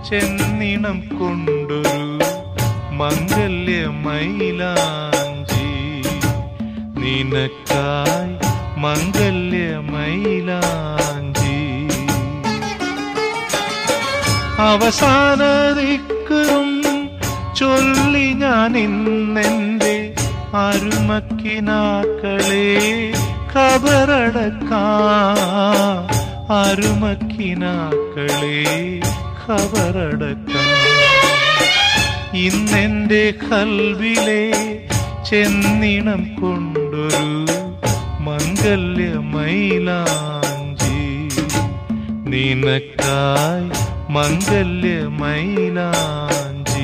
ചെന്നിണം കൊണ്ടൊരു മംഗല്യമൈലാഞ്ചി, നിനക്കായി മംഗല്യമൈലാഞ്ചി. അവസാന ദിക്റും ചൊല്ലി ഞാൻ ഇന്നെന്റെ അരുമക്കിനാക്കളെ ഖബറടക്കാം, അരുമക്കിനാക്കളെ ഖബറടക്കാം. ഇന്നെന്റെ ഖൽബിലെ ചെന്നിണം കൊണ്ടൊരു മംഗല്യമൈലാഞ്ചി, നിനക്കായി മംഗല്യമൈലാഞ്ചി.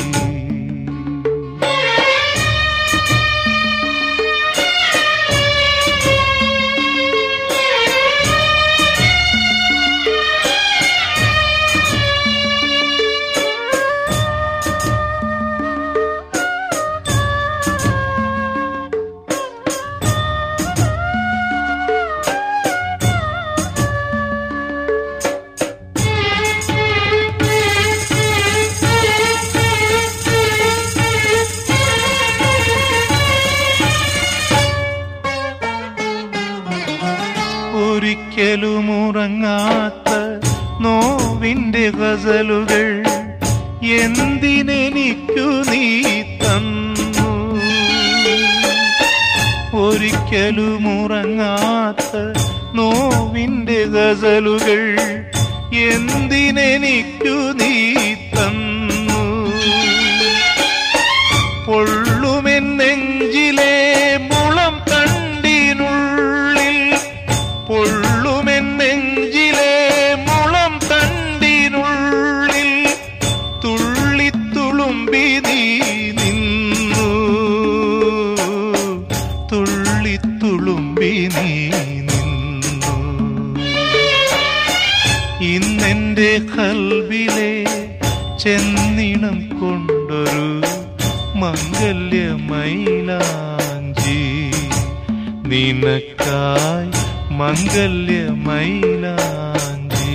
ഒരിക്കലും ഉറങ്ങാത്ത നോവിന്റെ ഗസലുകൾ എന്തിനെനിക്കു നീ തന്നു. ഒരിക്കലും ഉറങ്ങാത്ത നോവിന്റെ ഗസലുകൾ എന്തിനെനിക്കു നീ തന്നു. പൊള്ളുമെന്നെഞ്ചിലെ മുളം തണ്ടിനുള്ളിൽ, പൊള്ളുമെന്നെഞ്ചിലെ മുളം തണ്ടിനുള്ളിൽ തുള്ളിത്തുളുമ്പി നീ നിന്നു, തുള്ളിത്തുളുമ്പി നീ നിന്നു. ഇന്നെന്റെ ഖൽബിലെ ചെന്നിണം കൊണ്ടൊരു മംഗല്യമൈലാഞ്ചി, നിനക്കായി മംഗല്യമൈലാഞ്ചി.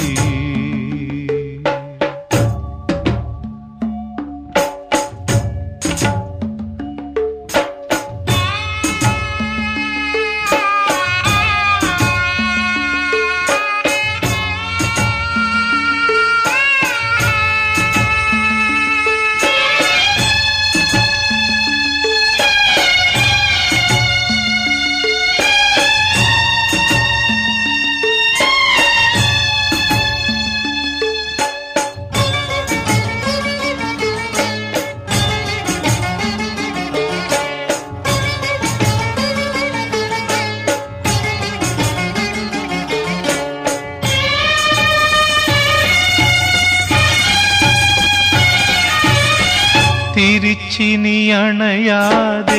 തിരിച്ചിനി അണയാതെ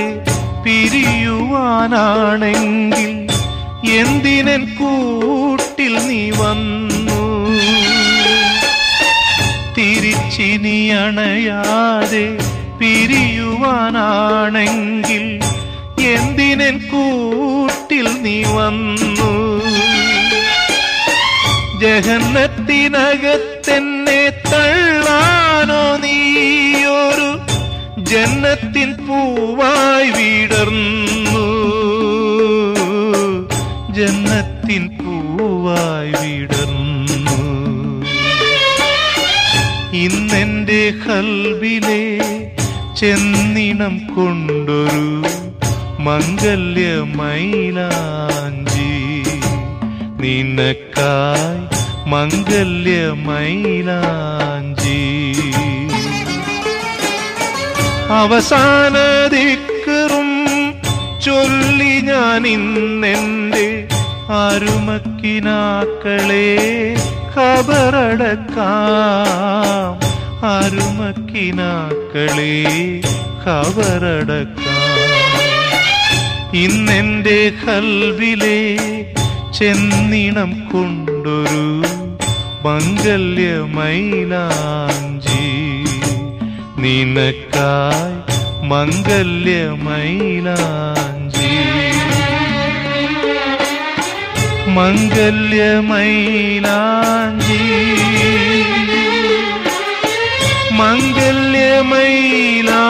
പിരിയുവാനാണെങ്കിൽ എന്തിനൻ കൂട്ടിൽ നീ വന്നു. തിരിച്ചിനി അണയാതെ പിരിയുവാനാണെങ്കിൽ എന്തിനൻ കൂട്ടിൽ നീ വന്നു. ജഹന്നത്തിനകത്തെന്നെ തള്ളാനോ നീയൊരു ജന്നത്തിൻ പൂവായി വിടർന്നു, ജന്നത്തിൻ പൂവായി വിടർന്നു. ഇന്നെന്റെ ഖൽബിലെ ചെന്നിണം കൊണ്ടൊരു മംഗല്യമൈലാഞ്ചി, നിനക്കായി മംഗല്യമൈലാഞ്ചി. അവസാന ദിക്റും ചൊല്ലി ഞാൻ ഇന്നെന്റെ അരുമക്കിനാക്കളെ ഖബറടക്കാം, അരുമക്കിനാക്കളെ ഖബറടക്കാം. ഇന്നെന്റെ ഖൽബിലെ ചെന്നിണം കൊണ്ടൊരു മംഗല്യമൈലാഞ്ചി, നിനക്കായി മംഗല്യമൈലാഞ്ചി. മംഗല്യമൈലാഞ്ചി. മംഗല്യമൈലാഞ്ചി